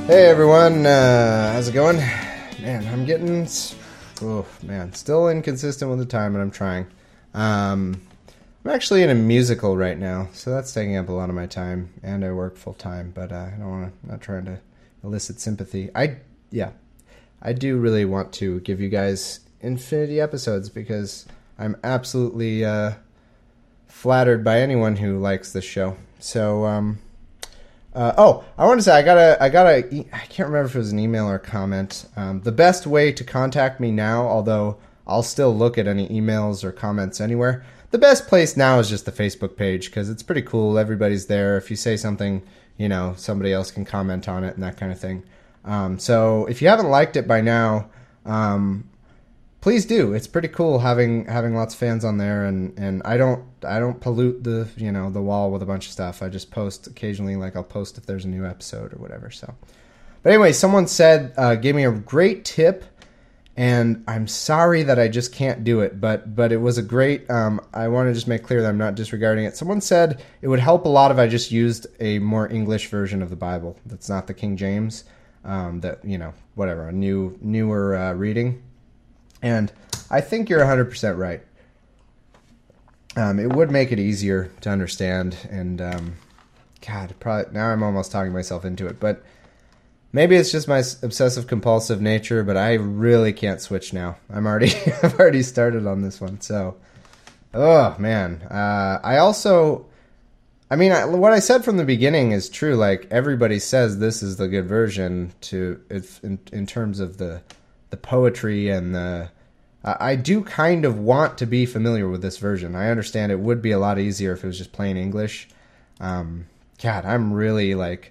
Hey everyone, how's it going? Man, I'm getting, still inconsistent with the time, but I'm trying. I'm actually in a musical right now, so that's taking up a lot of my time, and I work full time, but I don't want to, not trying to elicit sympathy. I do really want to give you guys infinity episodes because I'm absolutely flattered by anyone who likes this show. So, I want to say I can't remember if it was an email or a comment. The best way to contact me now, although I'll still look at any emails or comments anywhere, the best place now is just the Facebook page because it's pretty cool. Everybody's there. If you say something, somebody else can comment on it and that kind of thing. So if you haven't liked it by now, please do. It's pretty cool having lots of fans on there, and I don't pollute the the wall with a bunch of stuff. I just post occasionally, like I'll post if there's a new episode or whatever. So, but anyway, someone gave me a great tip, and I'm sorry that I just can't do it, but it was a great. I want to just make clear that I'm not disregarding it. Someone said it would help a lot if I just used a more English version of the Bible. That's not the King James. Whatever, a newer reading. And I think you're 100% right. It would make it easier to understand, and probably now I'm almost talking myself into it, but maybe it's just my obsessive compulsive nature, but I really can't switch now. I've already started on this one, so oh man. What I said from the beginning is true. Like, everybody says this is the good version in terms of the poetry and I do kind of want to be familiar with this version. I understand it would be a lot easier if it was just plain English. I'm really like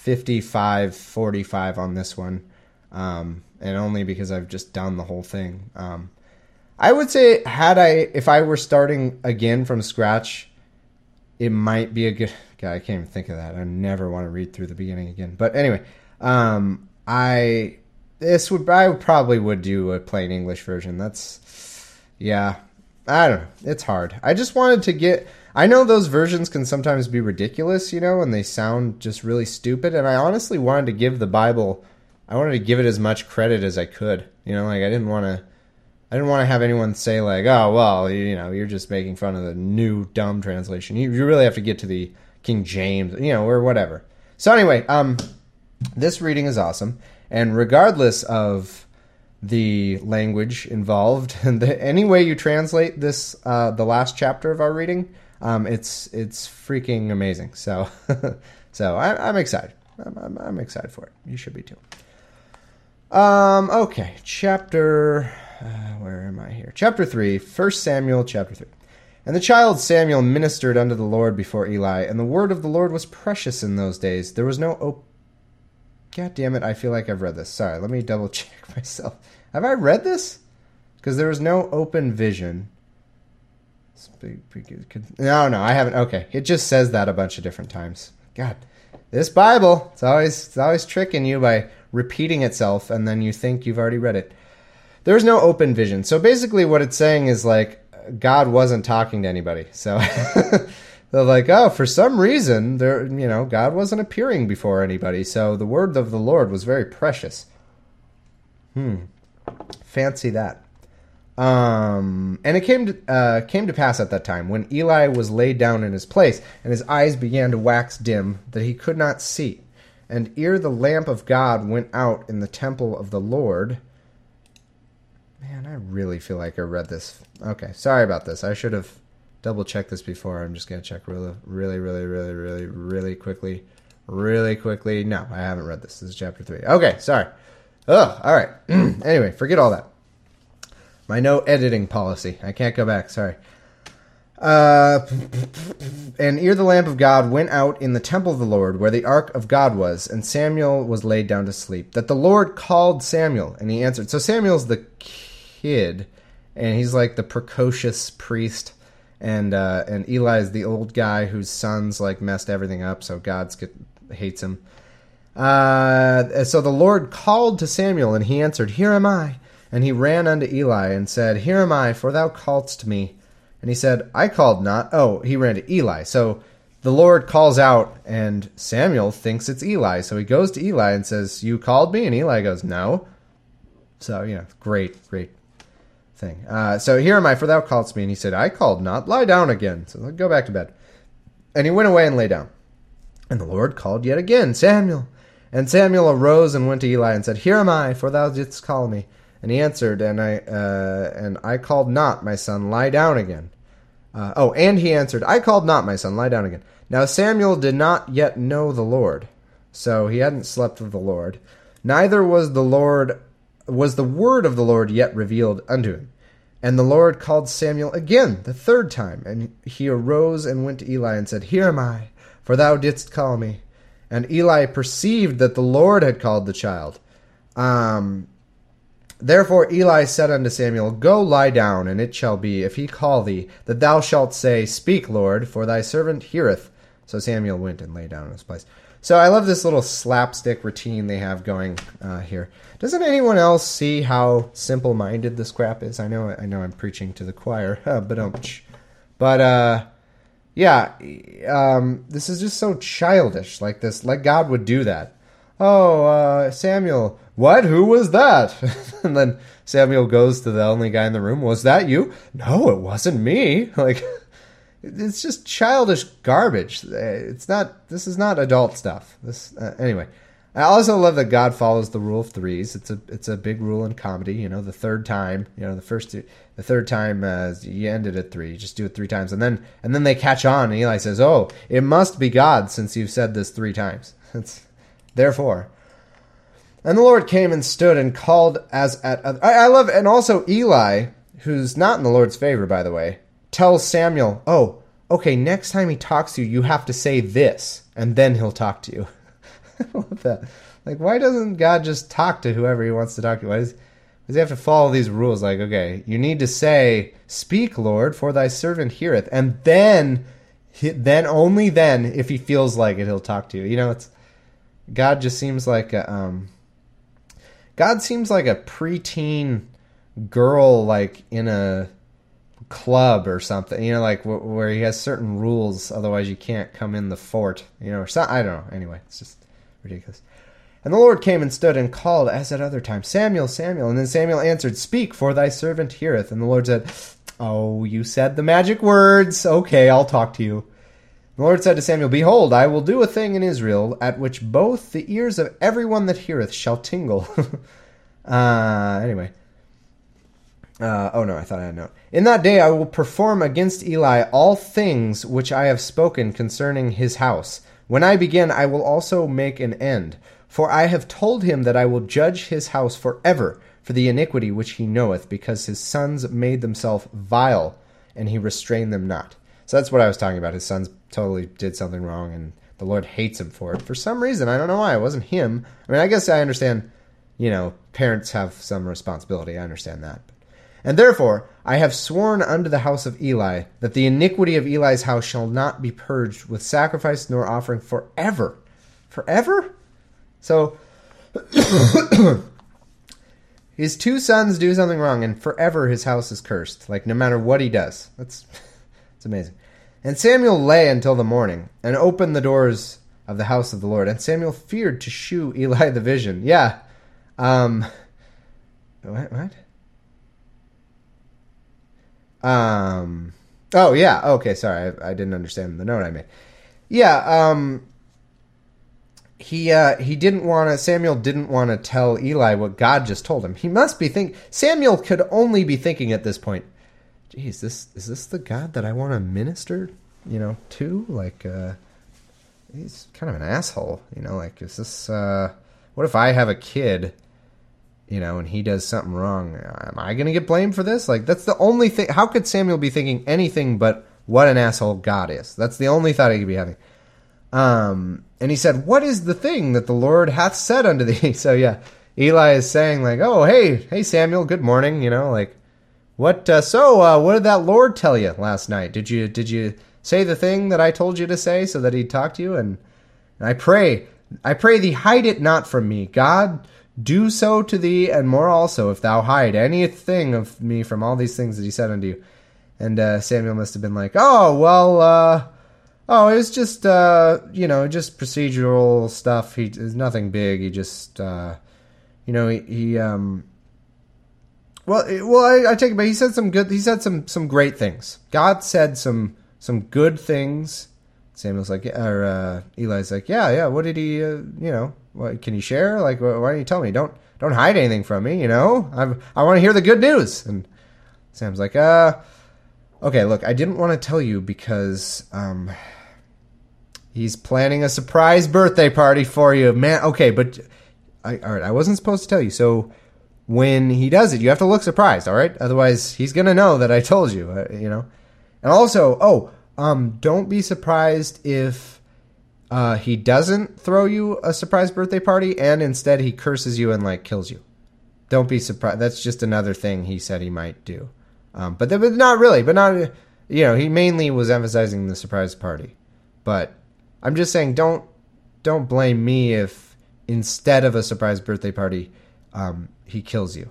55-45 on this one, and only because I've just done the whole thing. I would say if I were starting again from scratch, it might be a good... God, I can't even think of that. I never want to read through the beginning again. But anyway, I probably would do a plain English version. I don't know. It's hard. I just wanted to I know those versions can sometimes be ridiculous, and they sound just really stupid. And I honestly wanted to give the Bible, I wanted to give it as much credit as I could. I didn't want to have anyone say like, oh, well, you're just making fun of the new dumb translation. You really have to get to the King James, or whatever. So anyway, this reading is awesome. And regardless of the language involved, and any way you translate this, the last chapter of our reading, it's freaking amazing. So, I'm excited. I'm excited for it. You should be too. Okay, where am I here? Chapter 3, 1 Samuel chapter 3. And the child Samuel ministered unto the Lord before Eli, and the word of the Lord was precious in those days. There was no God damn it, I feel like I've read this. Sorry, let me double check myself. Have I read this? Because there was no open vision. No, I haven't. Okay, it just says that a bunch of different times. God, this Bible, it's always tricking you by repeating itself, and then you think you've already read it. There's no open vision. So basically what it's saying is like God wasn't talking to anybody. So they're like, oh, for some reason, God wasn't appearing before anybody, so the word of the Lord was very precious. Fancy that. And it came to pass at that time, when Eli was laid down in his place, and his eyes began to wax dim, that he could not see. And ere the lamp of God went out in the temple of the Lord... Man, I really feel like I read this. Okay, sorry about this. I should have double-checked this before. I'm just going to check really quickly. Really quickly. No, I haven't read this. This is chapter 3. Okay, sorry. Ugh, all right. Anyway, forget all that. My no editing policy. I can't go back. Sorry. And ere the lamp of God went out in the temple of the Lord, where the ark of God was, and Samuel was laid down to sleep, that the Lord called Samuel, and he answered. So Samuel's the kid, and he's like the precocious priest, and Eli's the old guy whose sons like messed everything up, so God hates him. So the Lord called to Samuel, and he answered, Here am I. And he ran unto Eli, and said, Here am I, for thou calledst me. And he said, I called not. Oh, he ran to Eli. So the Lord calls out, and Samuel thinks it's Eli. So he goes to Eli and says, "You called me?" And Eli goes, "No." So, great thing. So here am I, for thou calledst me. And he said, "I called not. Lie down again." So go back to bed. And he went away and lay down. And the Lord called yet again, "Samuel." And Samuel arose and went to Eli and said, "Here am I, for thou didst call me." And he answered, and I called not, my son, lie down again. And he answered, "I called not, my son, lie down again." Now Samuel did not yet know the Lord, so he hadn't slept with the Lord. Neither was the word of the Lord yet revealed unto him. And the Lord called Samuel again the third time, and he arose and went to Eli and said, "Here am I, for thou didst call me." And Eli perceived that the Lord had called the child. Therefore Eli said unto Samuel, "Go lie down, and it shall be, if he call thee, that thou shalt say, Speak, Lord, for thy servant heareth." So Samuel went and lay down in his place. So I love this little slapstick routine they have going here. Doesn't anyone else see how simple-minded this crap is? I know I'm preaching to the choir, this is just so childish, like God would do that. "Oh, Samuel, what? Who was that?" And then Samuel goes to the only guy in the room. "Was that you?" "No, it wasn't me." Like, it's just childish garbage. This is not adult stuff. Anyway. I also love that God follows the rule of threes. It's a big rule in comedy. The third time, the third time you ended at 3. You just do it 3 times, and then they catch on. And Eli says, "Oh, it must be God, since you've said this 3 times." Therefore. And the Lord came and stood and called as at other. I love, and also Eli, who's not in the Lord's favor, by the way, tells Samuel, "Oh, okay, next time he talks to you, you have to say this, and then he'll talk to you." I love that. Like, why doesn't God just talk to whoever he wants to talk to? Why does he have to follow these rules? Like, okay, you need to say, "Speak, Lord, for thy servant heareth," and then only then, if he feels like it, he'll talk to you. God just seems like a preteen girl, like in a club or something. Where he has certain rules, otherwise you can't come in the fort. Or something. I don't know. Anyway, it's just ridiculous. And the Lord came and stood and called as at other times, "Samuel, Samuel." And then Samuel answered, "Speak, for thy servant heareth." And the Lord said, "Oh, you said the magic words. Okay, I'll talk to you." The Lord said to Samuel, "Behold, I will do a thing in Israel, at which both the ears of everyone that heareth shall tingle." Anyway. I thought I had a note. "In that day I will perform against Eli all things which I have spoken concerning his house. When I begin, I will also make an end. For I have told him that I will judge his house forever for the iniquity which he knoweth, because his sons made themselves vile, and he restrained them not." So that's what I was talking about. His sons totally did something wrong, and the Lord hates him for it. For some reason, I don't know why. It wasn't him. I mean, I guess I understand, parents have some responsibility. I understand that. "And therefore I have sworn unto the house of Eli, that the iniquity of Eli's house shall not be purged with sacrifice nor offering forever." Forever? So, his 2 sons do something wrong, and forever his house is cursed. Like, no matter what he does. It's amazing. "And Samuel lay until the morning, and opened the doors of the house of the Lord. And Samuel feared to shew Eli the vision." Yeah. What? Oh, yeah. Okay, sorry. I didn't understand the note I made. Yeah, Samuel didn't want to tell Eli what God just told him. He must be Samuel could only be thinking at this point, geez, is this the God that I want to minister, to? Like, he's kind of an asshole, like, is this, what if I have a kid, and he does something wrong? Am I going to get blamed for this? Like, that's the only thing. How could Samuel be thinking anything but what an asshole God is? That's the only thought he could be having. And he said, "What is the thing that the Lord hath said unto thee?" So yeah, Eli is saying like, "Oh, hey Samuel, good morning." Like, what did that Lord tell you last night? Did you say the thing that I told you to say so that he'd talk to you? And I pray thee, hide it not from me. God, do so to thee, and more also, if thou hide anything of me from all these things that he said unto you. And Samuel must have been like, "Oh, well, Oh, it was just, just procedural stuff. It's nothing big. He just, I take it back. He said some great things. God said some good things. Samuel's like, or Eli's like, yeah. What did he, what can you share? Like, why don't you tell me? Don't hide anything from me. I want to hear the good news. And Sam's like, okay, look, I didn't want to tell you because, he's planning a surprise birthday party for you, man. Okay, but all right, I wasn't supposed to tell you. So when he does it, you have to look surprised, all right? Otherwise, he's gonna know that I told you, And also, don't be surprised if he doesn't throw you a surprise birthday party, and instead he curses you and like kills you. Don't be surprised. That's just another thing he said he might do. But not really. But not, he mainly was emphasizing the surprise party. But I'm just saying, don't blame me if instead of a surprise birthday party, he kills you.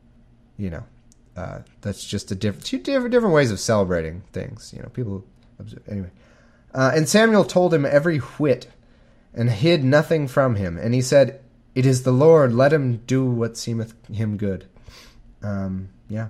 That's just two different ways of celebrating things. People anyway. And Samuel told him every whit, and hid nothing from him. And he said, "It is the Lord. Let him do what seemeth him good." Yeah.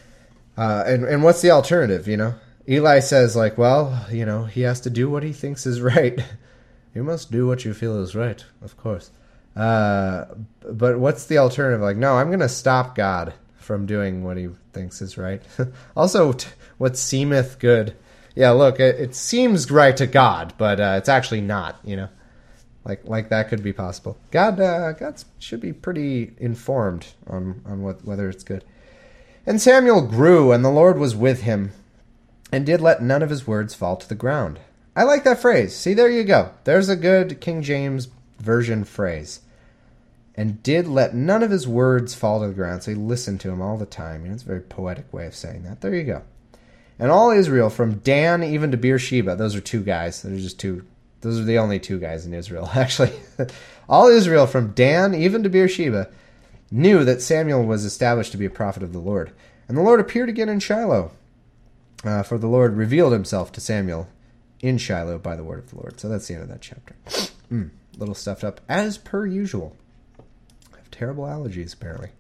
And what's the alternative? Eli says, like, well, he has to do what he thinks is right. You must do what you feel is right, of course. But what's the alternative? Like, no, I'm going to stop God from doing what he thinks is right. Also, what seemeth good. Yeah, look, it seems right to God, but it's actually not, Like that could be possible. God should be pretty informed on whether it's good. And Samuel grew, and the Lord was with him, and did let none of his words fall to the ground. I like that phrase. See, there you go. There's a good King James Version phrase. And did let none of his words fall to the ground. So he listened to him all the time. It's a very poetic way of saying that. There you go. And all Israel, from Dan even to Beersheba, those are two guys. Those are the only two guys in Israel, actually. All Israel, from Dan even to Beersheba, knew that Samuel was established to be a prophet of the Lord. And the Lord appeared again in Shiloh. For the Lord revealed himself to Samuel in Shiloh by the word of the Lord. So that's the end of that chapter. Little stuffed up, as per usual. I have terrible allergies, apparently.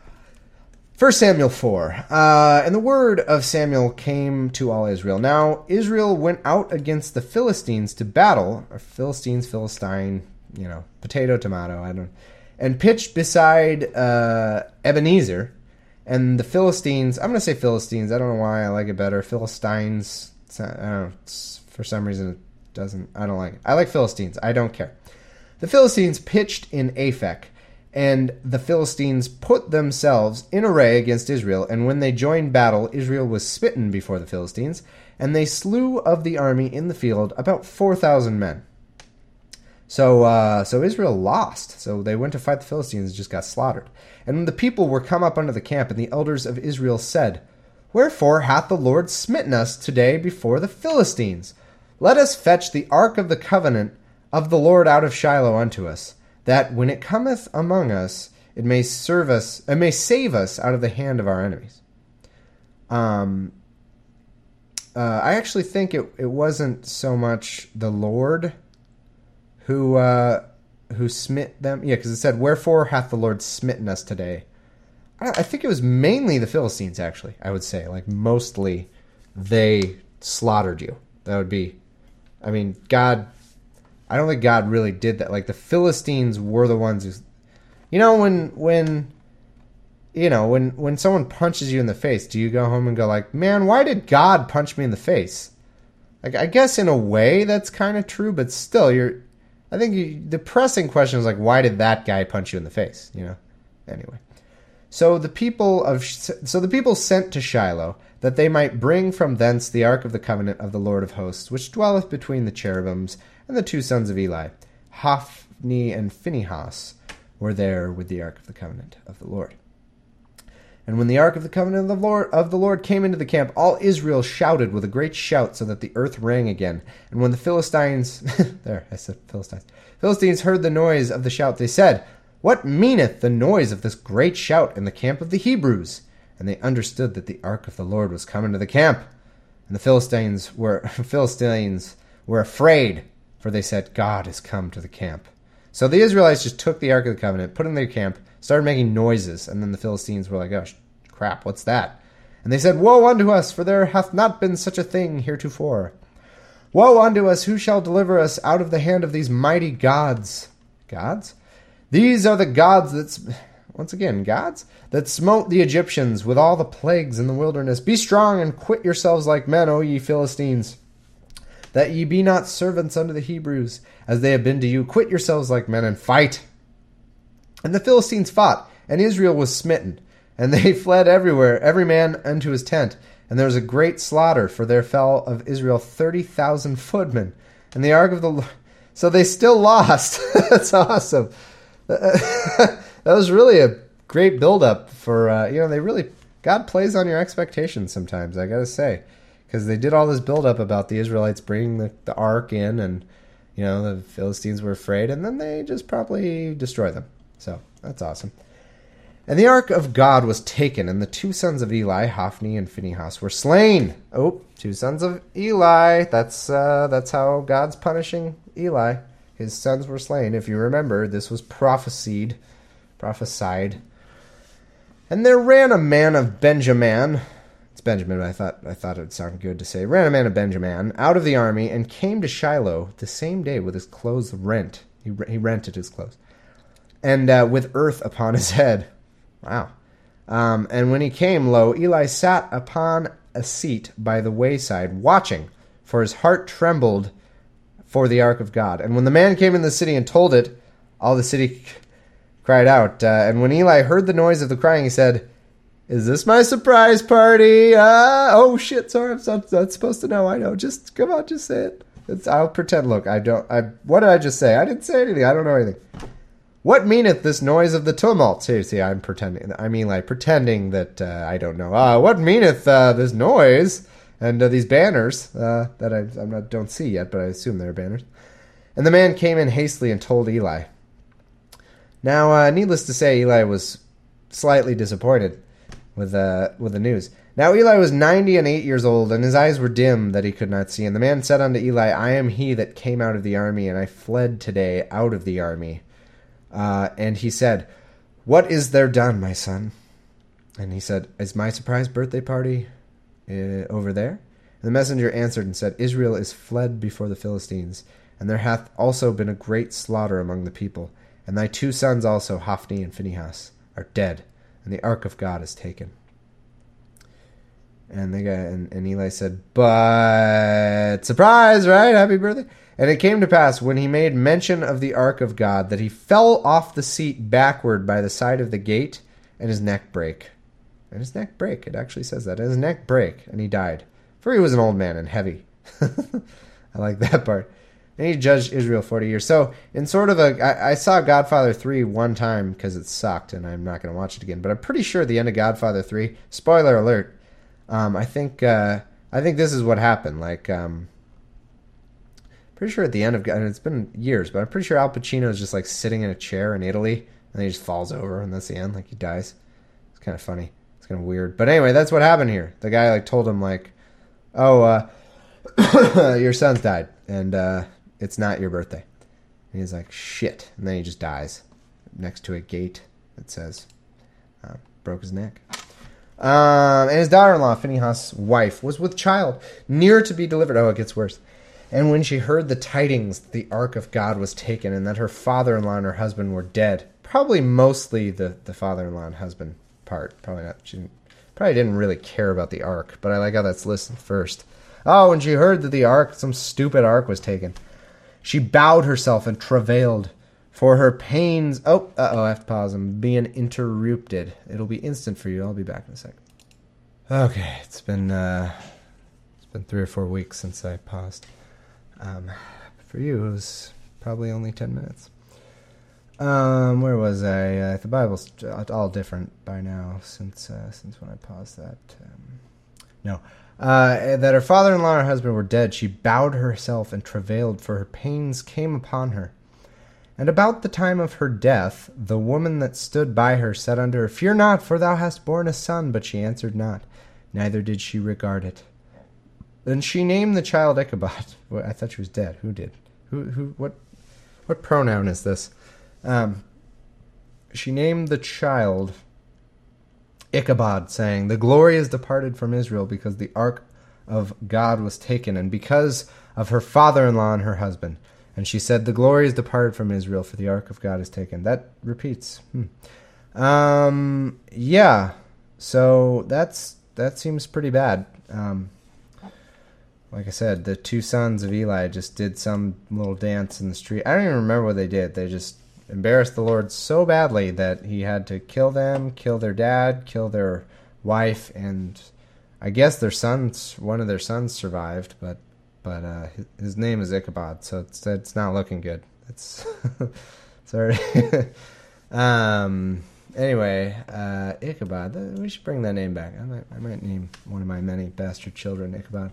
1 Samuel 4. And the word of Samuel came to all Israel. Now, Israel went out against the Philistines to battle. Or Philistine, potato, tomato, and pitched beside Ebenezer. And the Philistines, I'm going to say Philistines. I don't know why I like it better. Philistines, I don't know. For some reason, it doesn't. I don't like it. I like Philistines. I don't care. The Philistines pitched in Aphek, and the Philistines put themselves in array against Israel. And when they joined battle, Israel was smitten before the Philistines, and they slew of the army in the field about 4,000 men. So Israel lost. So they went to fight the Philistines and just got slaughtered. And when the people were come up unto the camp, and the elders of Israel said, Wherefore hath the Lord smitten us today before the Philistines? Let us fetch the ark of the covenant of the Lord out of Shiloh unto us, that when it cometh among us, it may save us out of the hand of our enemies. I actually think it wasn't so much the Lord who smit them. Yeah, because it said, Wherefore hath the Lord smitten us today? I think it was mainly the Philistines, actually, I would say. Like, mostly they slaughtered you. That would be... God... I don't think God really did that. Like, the Philistines were the ones who... when someone punches you in the face, do you go home and go like, man, why did God punch me in the face? Like, I guess in a way that's kind of true, but still, the pressing question is like, why did that guy punch you in the face? Anyway. So the people sent to Shiloh, that they might bring from thence the ark of the covenant of the Lord of hosts, which dwelleth between the cherubims, and the two sons of Eli, Hophni and Phinehas, were there with the ark of the covenant of the Lord. And when the ark of the covenant of the Lord came into the camp, all Israel shouted with a great shout, so that the earth rang again. And when the Philistines heard the noise of the shout, they said, What meaneth the noise of this great shout in the camp of the Hebrews? And they understood that the ark of the Lord was come into the camp. And the Philistines were afraid, for they said, God has come to the camp. So the Israelites just took the Ark of the Covenant, put it in their camp, started making noises, and then the Philistines were like, oh, crap, what's that? And they said, Woe unto us, for there hath not been such a thing heretofore. Woe unto us, who shall deliver us out of the hand of these mighty gods? Gods? These are the gods that, once again, gods? That smote the Egyptians with all the plagues in the wilderness. Be strong and quit yourselves like men, O ye Philistines, that ye be not servants unto the Hebrews, as they have been to you. Quit yourselves like men and fight. And the Philistines fought, and Israel was smitten. And they fled everywhere, every man unto his tent. And there was a great slaughter, for there fell of Israel 30,000 footmen. And the ark of the Lord... So they still lost. That's awesome. That was really a great build-up for, they really... God plays on your expectations sometimes, I gotta say. Because they did all this build-up about the Israelites bringing the ark in, and, the Philistines were afraid, and then they just probably destroyed them. So, that's awesome. And the ark of God was taken, and the two sons of Eli, Hophni and Phinehas, were slain. Oh, two sons of Eli. That's how God's punishing Eli. His sons were slain. If you remember, this was prophesied. And there ran a man of Benjamin. It's Benjamin, but I thought it would sound good to say. Ran a man of Benjamin out of the army and came to Shiloh the same day with his clothes rent. He rented his clothes. And with earth upon his head. Wow. And when he came, lo, Eli sat upon a seat by the wayside, watching, for his heart trembled for the ark of God. And when the man came in the city and told it, all the city cried out. And when Eli heard the noise of the crying, he said, Is this my surprise party? Oh, shit, sorry, I'm not supposed to know. I know. Just, come on, just say it. I'll pretend. Look, what did I just say? I didn't say anything. I don't know anything. What meaneth this noise of the tumult? See, I'm pretending. I mean, like, pretending that I don't know. What meaneth this noise and these banners that I don't see yet, but I assume they're banners? And the man came in hastily and told Eli. Now, needless to say, Eli was slightly disappointed with the news. Now Eli was 98 years old, and his eyes were dim that he could not see. And the man said unto Eli, I am he that came out of the army, and I fled today out of the army. And he said, What is there done, my son? And he said, Is my surprise birthday party over there? And the messenger answered and said, Israel is fled before the Philistines, and there hath also been a great slaughter among the people. And thy two sons also, Hophni and Phinehas, are dead, and the ark of God is taken. And and Eli said, But surprise, right? Happy birthday. And it came to pass, when he made mention of the ark of God, that he fell off the seat backward by the side of the gate, and his neck brake. And his neck brake. It actually says that. And his neck brake, and he died. For he was an old man and heavy. I like that part. And he judged Israel 40 years. So, in sort of I saw Godfather 3 one time because it sucked, and I'm not going to watch it again. But I'm pretty sure at the end of Godfather 3, spoiler alert, I think this is what happened. Like, pretty sure at the end of, and it's been years, but I'm pretty sure Al Pacino is just like sitting in a chair in Italy, and then he just falls over, and that's the end. Like, he dies. It's kind of funny. It's kind of weird. But anyway, that's what happened here. The guy like told him like, oh, your son's died, and it's not your birthday. And he's like, shit. And then he just dies next to a gate that says, broke his neck. And his daughter-in-law, Phinehas' wife, was with child, near to be delivered. Oh, it gets worse. And when she heard the tidings, the ark of God was taken, and that her father-in-law and her husband were dead. Probably mostly the father-in-law and husband part. Probably not. She probably didn't really care about the ark, but I like how that's listed first. Oh, when she heard that the ark, some stupid ark was taken, she bowed herself and travailed for her pains. I have to pause. I'm being interrupted. It'll be instant for you. I'll be back in a second. Okay, it's been 3 or 4 weeks since I paused. For you, it was probably only 10 minutes. Where was I? The Bible's all different by now since when I paused that. That her father-in-law and her husband were dead, she bowed herself and travailed, for her pains came upon her. And about the time of her death, the woman that stood by her said unto her, Fear not, for thou hast borne a son. But she answered not, neither did she regard it. Then she named the child Ichabod. Well, I thought she was dead. Who did? What pronoun is this? She named the child Ichabod, saying, "The glory is departed from Israel, because the ark of God was taken, and because of her father-in-law and her husband." And she said, "The glory is departed from Israel, for the ark of God is taken." That repeats. Yeah. So that seems pretty bad. Like I said, the two sons of Eli just did some little dance in the street. I don't even remember what they did. They just embarrassed the Lord so badly that he had to kill them, kill their dad, kill their wife, and I guess one of their sons survived, but his name is Ichabod, so it's not looking good. It's sorry. Anyway, Ichabod. We should bring that name back. I might name one of my many bastard children Ichabod.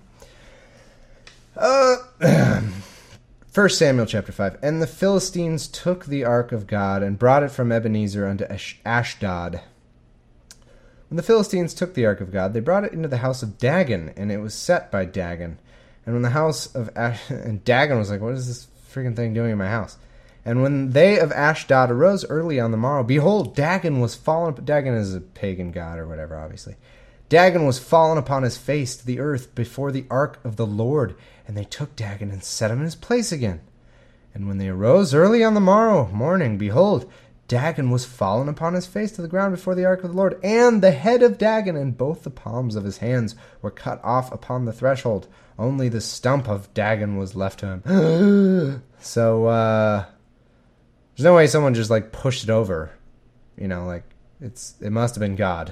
1 Samuel chapter 5. And the Philistines took the ark of God and brought it from Ebenezer unto Ashdod. When the Philistines took the ark of God, they brought it into the house of Dagon, and it was set by Dagon. And when the house of and Dagon was like, "What is this freaking thing doing in my house?" And when they of Ashdod arose early on the morrow, behold, Dagon was fallen. Dagon is a pagan god or whatever, obviously. Dagon was fallen upon his face to the earth before the ark of the Lord. And they took Dagon and set him in his place again. And when they arose early on the morning, behold, Dagon was fallen upon his face to the ground before the ark of the Lord. And the head of Dagon and both the palms of his hands were cut off upon the threshold. Only the stump of Dagon was left to him. So, there's no way someone just, like, pushed it over. You know, like, it must have been God.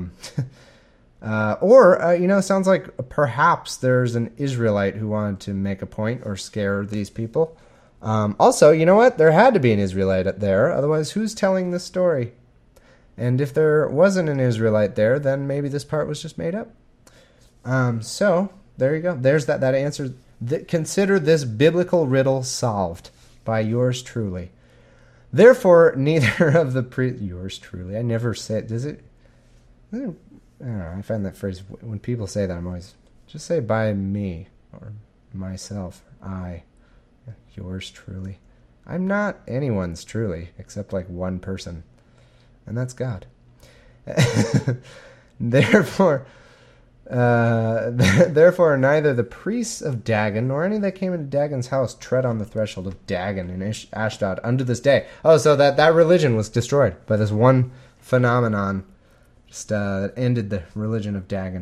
Sounds like perhaps there's an Israelite who wanted to make a point or scare these people. Also, you know what? There had to be an Israelite there. Otherwise, who's telling this story? And if there wasn't an Israelite there, then maybe this part was just made up. So, there you go. There's that answer. Consider this biblical riddle solved by yours truly. Therefore, neither of the yours truly. I never said, does it? I don't know, I find that phrase, when people say that, I'm always, just say by me, or myself, I, yours truly. I'm not anyone's truly, except like one person, and that's God. Therefore, neither the priests of Dagon, nor any that came into Dagon's house, tread on the threshold of Dagon in Ashdod unto this day. Oh, so that religion was destroyed by this one phenomenon. Just ended the religion of Dagon.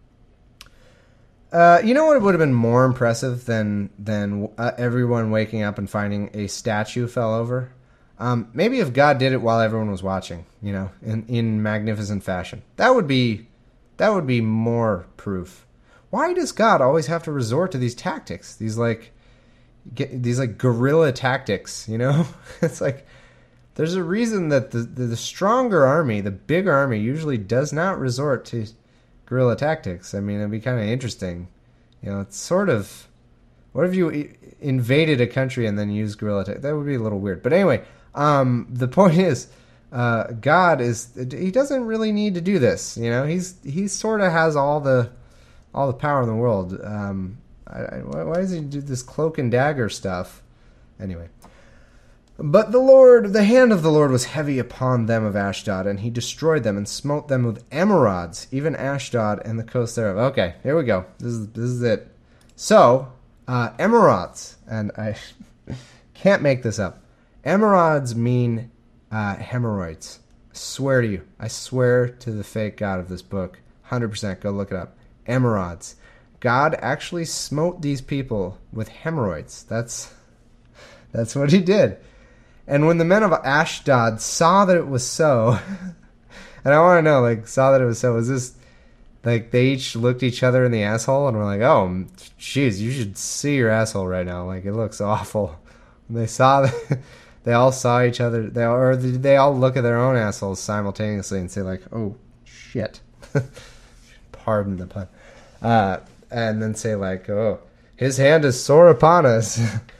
You know what would have been more impressive than everyone waking up and finding a statue fell over? Maybe if God did it while everyone was watching, you know, in magnificent fashion. That would be more proof. Why does God always have to resort to these tactics? These guerrilla tactics, you know? It's like, there's a reason that the stronger army, the big army, usually does not resort to guerrilla tactics. I mean, it'd be kind of interesting. You know, it's sort of, what if you invaded a country and then used guerrilla tactics? That would be a little weird. But anyway, the point is, God he doesn't really need to do this. You know, he sort of has all the power in the world. Why does he do this cloak and dagger stuff? Anyway. But the hand of the Lord was heavy upon them of Ashdod, and he destroyed them and smote them with emerods, even Ashdod and the coast thereof. Okay, here we go. This is it. So, emerods, and I can't make this up. Emerods mean hemorrhoids. I swear to you. I swear to the fake God of this book. 100%. Go look it up. Emerods. God actually smote these people with hemorrhoids. That's what he did. And when the men of Ashdod saw that it was so, and I want to know, saw that it was so, was this, they each looked each other in the asshole and were like, "Oh, jeez, you should see your asshole right now. It looks awful." And they saw that, they all saw each other, they all look at their own assholes simultaneously and say, "Oh, shit." Pardon the pun. And then say, "Oh, his hand is sore upon us."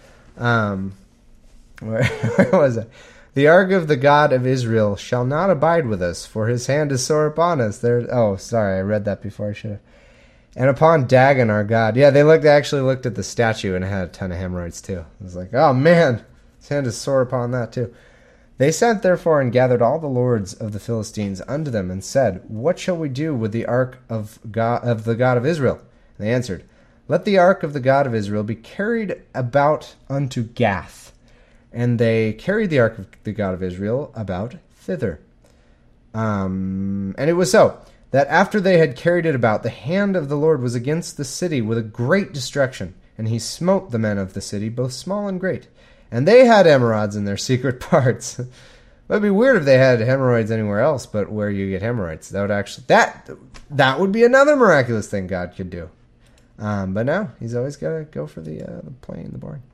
Where was it? The ark of the God of Israel shall not abide with us, for his hand is sore upon us. Oh, sorry, I read that before I should have. And upon Dagon, our god. Yeah, they actually looked at the statue and it had a ton of hemorrhoids too. It was like, oh man, his hand is sore upon that too. They sent therefore and gathered all the lords of the Philistines unto them and said, what shall we do with the ark of the God of Israel? And they answered, let the ark of the God of Israel be carried about unto Gath. And they carried the ark of the God of Israel about thither. And it was so, that after they had carried it about, the hand of the Lord was against the city with a great destruction, and he smote the men of the city, both small and great. And they had hemorrhoids in their secret parts. It would be weird if they had hemorrhoids anywhere else, but where you get hemorrhoids, that would actually that would be another miraculous thing God could do. But no, he's always got to go for the plain, the boring.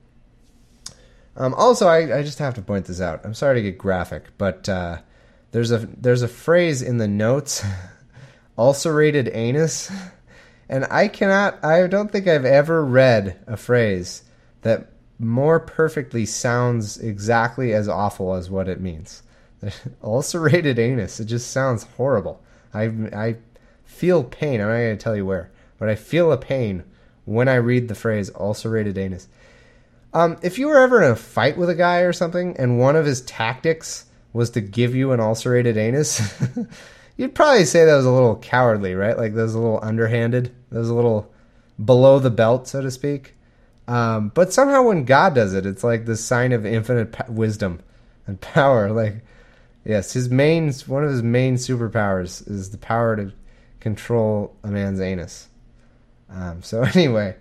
Also, I just have to point this out. I'm sorry to get graphic, but there's a phrase in the notes, ulcerated anus, and I don't think I've ever read a phrase that more perfectly sounds exactly as awful as what it means. Ulcerated anus, it just sounds horrible. I feel pain. I'm not going to tell you where, but I feel a pain when I read the phrase ulcerated anus. If you were ever in a fight with a guy or something, and one of his tactics was to give you an ulcerated anus, you'd probably say that was a little cowardly, right? Like that was a little underhanded. That was a little below the belt, so to speak. But somehow when God does it, it's like the sign of infinite wisdom and power. Like, yes, one of his main superpowers is the power to control a man's anus. So anyway,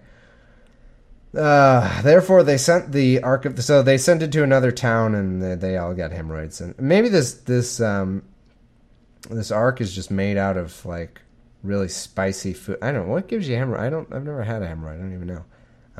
therefore they sent the ark of so they sent it to another town, and they all got hemorrhoids. And maybe this ark is just made out of like really spicy food. I don't know what gives you hemorrhoid. I've never had a hemorrhoid. I don't even know.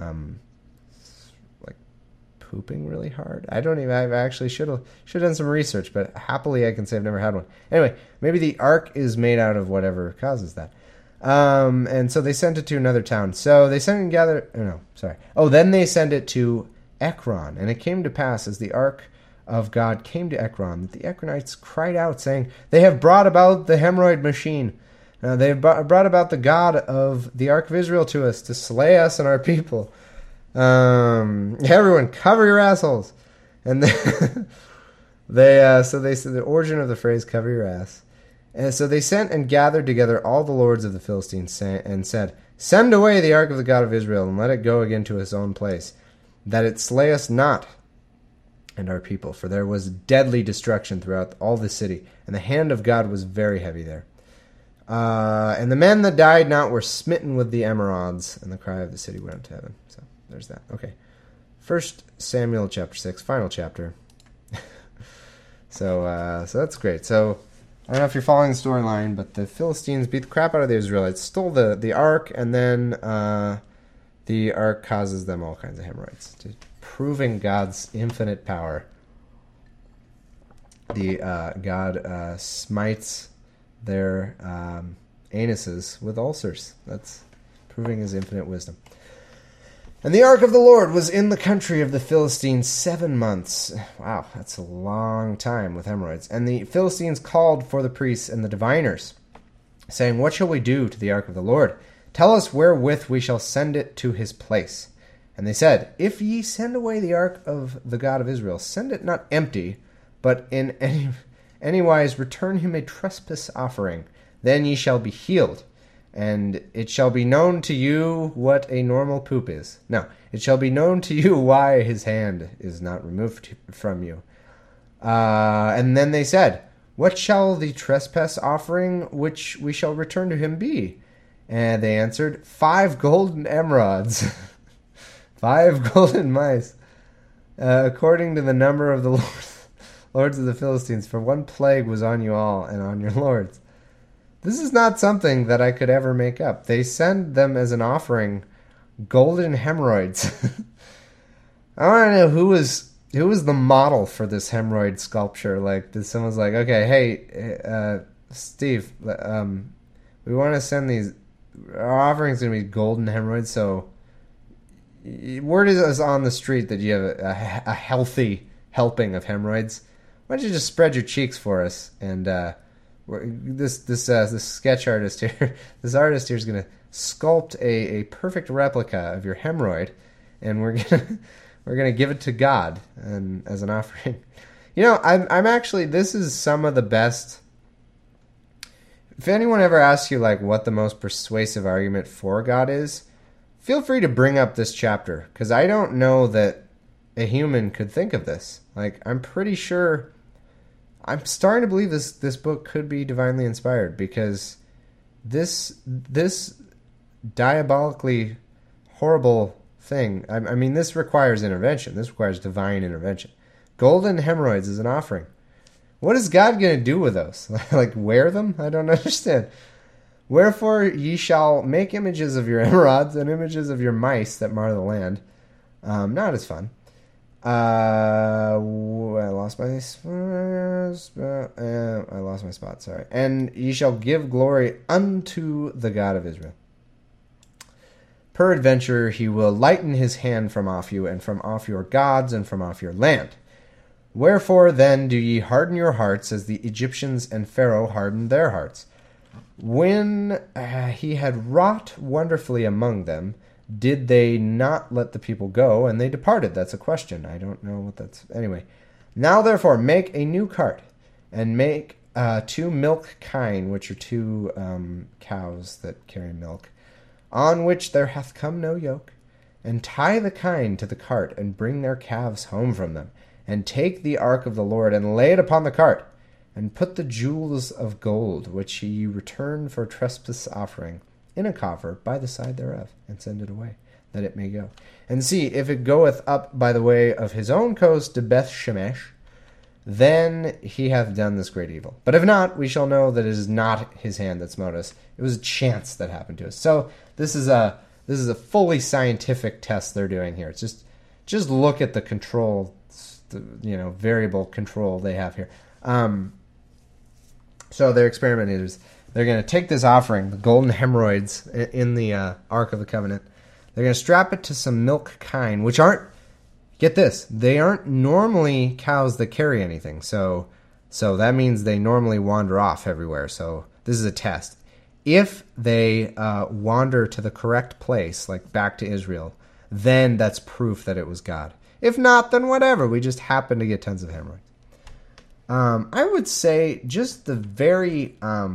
Like pooping really hard. I actually should have done some research, but happily I can say I've never had one. Anyway, maybe the ark is made out of whatever causes that. And so they sent it to another town. So they sent and gathered. Then they sent it to Ekron, and it came to pass as the ark of God came to Ekron that the Ekronites cried out, saying, "They have brought about the hemorrhoid machine. They have brought about the God of the Ark of Israel to us to slay us and our people." Everyone, cover your assholes. And they said the origin of the phrase "cover your ass." And so they sent and gathered together all the lords of the Philistines and said, "Send away the ark of the God of Israel and let it go again to its own place, that it slay us not and our people, for there was deadly destruction throughout all the city, and the hand of God was very heavy there. And the men that died not were smitten with the emerods, and the cry of the city went up to heaven." So there's that. Okay. 1 Samuel chapter 6, final chapter. So that's great. So I don't know if you're following the storyline, but the Philistines beat the crap out of the Israelites, stole the ark, and then the ark causes them all kinds of hemorrhoids, proving God's infinite power. God smites their anuses with ulcers. That's proving his infinite wisdom. And the ark of the Lord was in the country of the Philistines 7 months. Wow, that's a long time with hemorrhoids. And the Philistines called for the priests and the diviners, saying, "What shall we do to the ark of the Lord? Tell us wherewith we shall send it to his place." And they said, "If ye send away the ark of the God of Israel, send it not empty, but in any wise return him a trespass offering. Then ye shall be healed. And it shall be known to you what a normal poop is. No, it shall be known to you why his hand is not removed from you." And then they said, "What shall the trespass offering which we shall return to him be?" And they answered, 5 golden emerods, 5 golden mice, according to the number of the lords of the Philistines. For 1 plague was on you all and on your lords. This is not something that I could ever make up. They send them as an offering golden hemorrhoids. I want to know who was the model for this hemorrhoid sculpture. Like, someone's like, "Okay, hey, Steve, we want to send these. Our offering's going to be golden hemorrhoids. So, word is on the street that you have a healthy helping of hemorrhoids. Why don't you just spread your cheeks for us?" And this sketch artist here, this artist here is gonna sculpt a perfect replica of your hemorrhoid, and we're gonna give it to God and as an offering. I'm actually, this is some of the best. If anyone ever asks you like what the most persuasive argument for God is, feel free to bring up this chapter, because I don't know that a human could think of this. Like, I'm pretty sure, I'm starting to believe this book could be divinely inspired, because this diabolically horrible thing, I mean, this requires intervention. This requires divine intervention. Golden hemorrhoids is an offering. What is God going to do with those? Like, wear them? I don't understand. Wherefore ye shall make images of your emerods and images of your mice that mar the land. Not as fun. I lost my spot. Sorry. And ye shall give glory unto the God of Israel. Peradventure he will lighten his hand from off you, and from off your gods, and from off your land. Wherefore then do ye harden your hearts, as the Egyptians and Pharaoh hardened their hearts? When he had wrought wonderfully among them, did they not let the people go, and they departed? That's a question. I don't know what that's... Anyway. Now therefore make a new cart, and make 2 milk kine, which are 2 cows that carry milk, on which there hath come no yoke, and tie the kine to the cart, and bring their calves home from them, and take the ark of the Lord, and lay it upon the cart, and put the jewels of gold, which ye return for trespass offering, in a coffer by the side thereof, and send it away, that it may go. And see, if it goeth up by the way of his own coast to Beth Shemesh, then he hath done this great evil. But if not, we shall know that it is not his hand that smote us. It was a chance that happened to us. So this is a fully scientific test they're doing here. It's just look at the control, variable control they have here. So their experimenters, they're going to take this offering, the golden hemorrhoids in the Ark of the Covenant. They're going to strap it to some milk kine, which aren't, get this, they aren't normally cows that carry anything. So that means they normally wander off everywhere. So this is a test. If they wander to the correct place, like back to Israel, then that's proof that it was God. If not, then whatever. We just happen to get tons of hemorrhoids. I would say just the very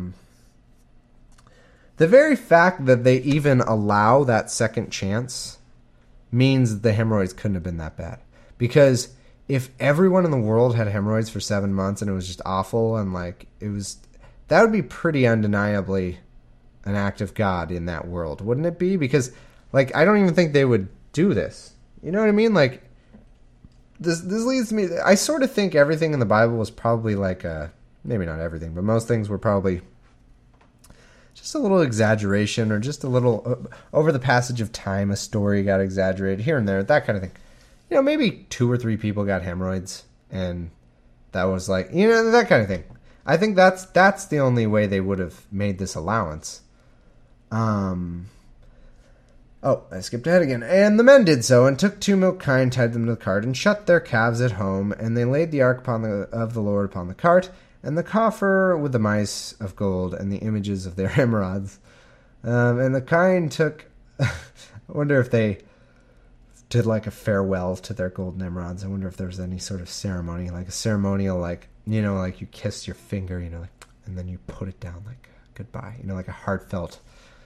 fact that they even allow that second chance means the hemorrhoids couldn't have been that bad. Because if everyone in the world had hemorrhoids for 7 months and it was just awful, and that would be pretty undeniably an act of God in that world, wouldn't it be? Because I don't even think they would do this. You know what I mean? This leads me... I sort of think everything in the Bible was probably maybe not everything, but most things were probably just a little exaggeration, or just a little... over the passage of time, a story got exaggerated here and there, that kind of thing. Maybe 2 or 3 people got hemorrhoids, and that was that kind of thing. I think that's the only way they would have made this allowance. Oh, I skipped ahead again. And the men did so, and took 2 milk kine, tied them to the cart, and shut their calves at home. And they laid the ark of the Lord upon the cart, and the coffer with the mice of gold, and the images of their emerods. And the kine took... I wonder if they did a farewell to their golden emerods. I wonder if there was any sort of ceremony, a ceremonial, you kiss your finger, and then you put it down goodbye, a heartfelt...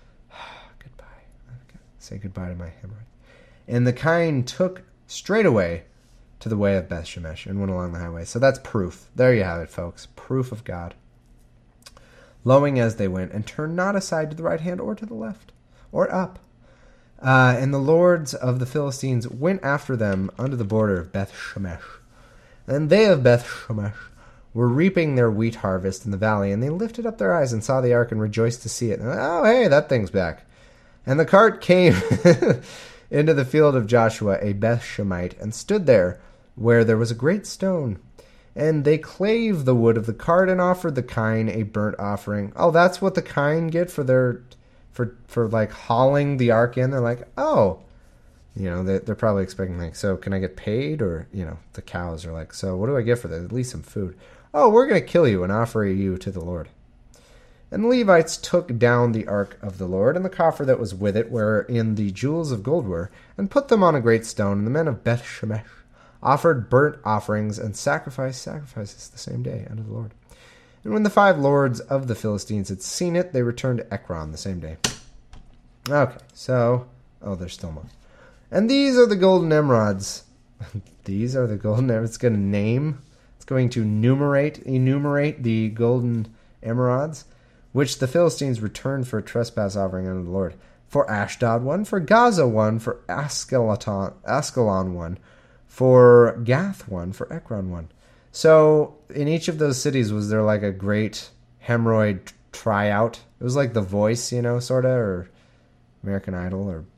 Say goodbye to my hemorrhoid. And the kine took straightway to the way of Beth Shemesh, and went along the highway. So that's proof. There you have it, folks. Proof of God. Lowing as they went, and turned not aside to the right hand or to the left, or up. And the lords of the Philistines went after them unto the border of Beth Shemesh. And they of Beth Shemesh were reaping their wheat harvest in the valley, and they lifted up their eyes and saw the ark, and rejoiced to see it. And, oh, hey, that thing's back. And the cart came into the field of Joshua, a Beth Shemite, and stood there, where there was a great stone. And they clave the wood of the cart, and offered the kine a burnt offering. Oh, that's what the kine get for their, for hauling the ark in? They're like, oh, they're probably expecting so can I get paid? Or, the cows are like, so what do I get for that? At least some food. Oh, we're going to kill you and offer you to the Lord. And the Levites took down the ark of the Lord and the coffer that was with it, wherein the jewels of gold were, and put them on a great stone. And the men of Beth Shemesh offered burnt offerings and sacrifices the same day unto the Lord. And when the 5 lords of the Philistines had seen it, they returned to Ekron the same day. Okay, so... Oh, there's still more. And these are the golden emerods. These are the golden emerods. It's going to enumerate the golden emerods, which the Philistines returned for a trespass offering unto the Lord. For Ashdod 1, for Gaza 1, for Askelon 1, for Gath 1, for Ekron 1. So, in each of those cities, was there like a great hemorrhoid tryout? It was like The Voice, sort of, or American Idol, or,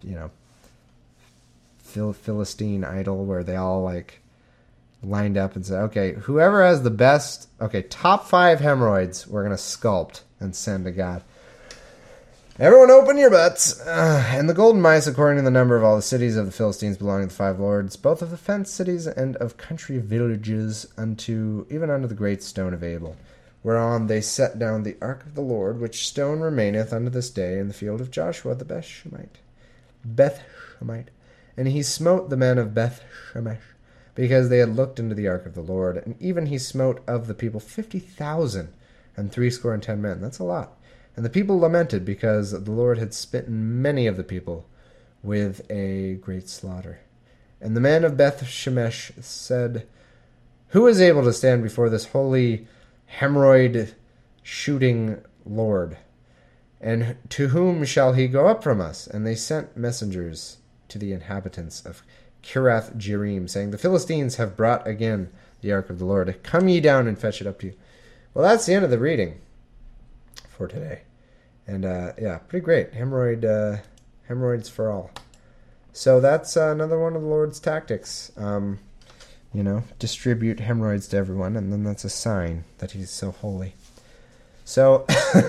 Philistine Idol, where they all, like, lined up and said, okay, whoever has the best, top 5 hemorrhoids, we're going to sculpt and send to God. Everyone open your butts. And the golden mice, according to the number of all the cities of the Philistines belonging to the 5 lords, both of the fenced cities and of country villages, even unto the great stone of Abel, whereon they set down the ark of the Lord, which stone remaineth unto this day in the field of Joshua the Beth Shemite. And he smote the men of Beth Shemesh, because they had looked into the ark of the Lord, and even he smote of the people 50,000 and 70 men. That's a lot. And the people lamented, because the Lord had smitten many of the people with a great slaughter. And the men of Beth Shemesh said, who is able to stand before this holy hemorrhoid shooting Lord? And to whom shall he go up from us? And they sent messengers to the inhabitants of Kirath Jearim, saying, the Philistines have brought again the ark of the Lord. Come ye down and fetch it up to you. Well, that's the end of the reading for today. And, pretty great. Hemorrhoids for all. So that's another one of the Lord's tactics. Distribute hemorrhoids to everyone, and then that's a sign that he's so holy. So,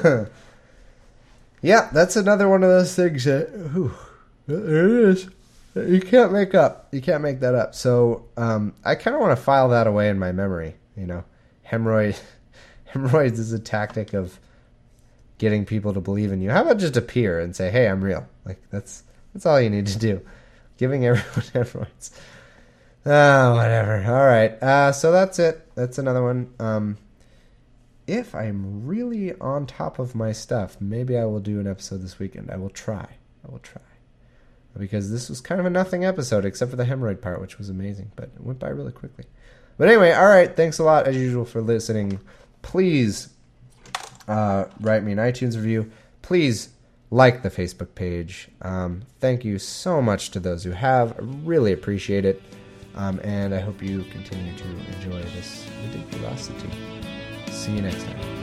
yeah, that's another one of those things that, there it is. You can't make up. You can't make that up. So, I kind of want to file that away in my memory, Hemorrhoids is a tactic of getting people to believe in you. How about just appear and say, hey, I'm real? Like, that's all you need to do. Giving everyone hemorrhoids. Whatever. All right. So that's it. That's another one. If I'm really on top of my stuff, maybe I will do an episode this weekend. I will try. Because this was kind of a nothing episode, except for the hemorrhoid part, which was amazing. But it went by really quickly. But anyway, all right. Thanks a lot, as usual, for listening. Please write me an iTunes review. Please like the Facebook page. Thank you so much to those who have. I really appreciate it. And I hope you continue to enjoy this ridiculosity. See you next time.